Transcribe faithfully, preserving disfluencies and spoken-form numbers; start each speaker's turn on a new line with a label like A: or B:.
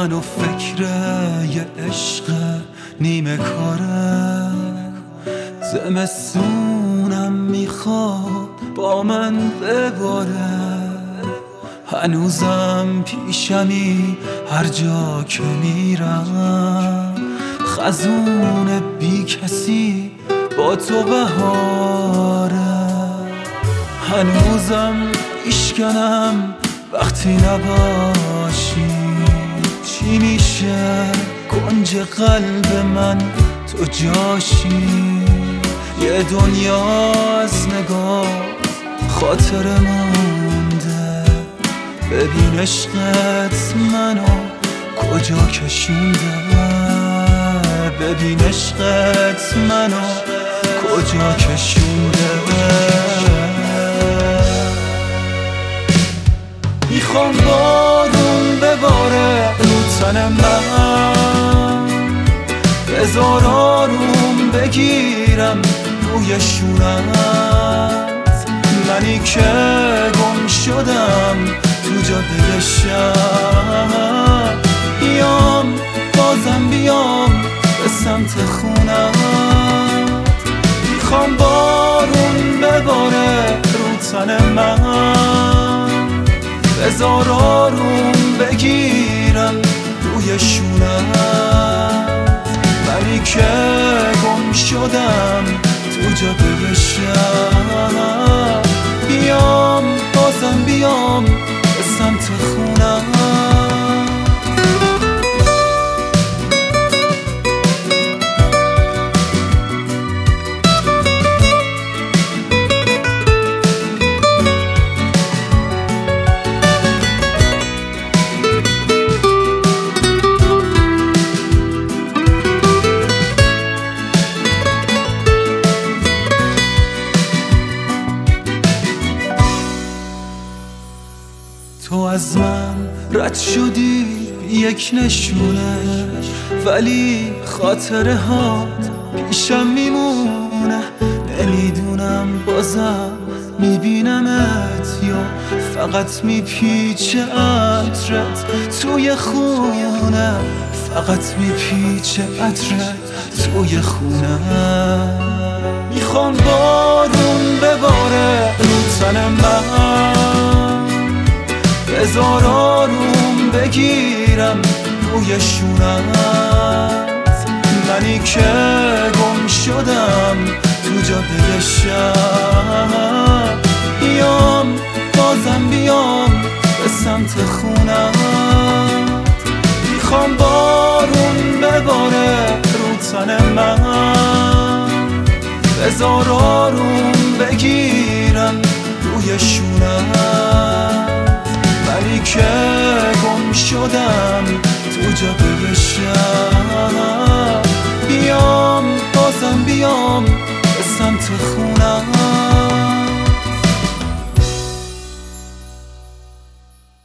A: منو فکر یه عشق نیمه کاره، زمستونم میخواد با من بباره، هنوزم پیشمی هر جا که میرم، خزون بی کسی با تو بهاره، هنوزم ایشکنم وقتی نباشی، چی میشه کنج قلب من تو جاشی، یه دنیا از نگاه خاطر مونده، ببین عشقت منو کجا کشونده، ببین عشقت منو کجا کشونده. میخوام بارون بباره رو تن من، بذار آروم بگیرم روی شونت، منی که گم شدم تو جاده شب، بیام بازم بیام به سمت خونت، میخوام بارون بباره رو تن من، بذار آروم بگیرم روی شونت، منی که گم شدم تو جاده شب، بیام بازم بیام به سمت خونت. تو از من رد شدی یک نشونه، ولی خاطره ها پیشم میمونه، نمیدونم بازم میبینمت یا فقط میپیچه عطرت توی خونه، فقط میپیچه عطرت توی خونه. میخوام بارون بباره رو تن من، بذار آروم بگیرم روی شونت، منی که گم شدم تو جاده شب، بیام بازم بیام به سمت خونت، میخوام بارون بباره رو تن من، بذار آروم بگیرم روی شونت، منی که گم شدم تو جاده شب.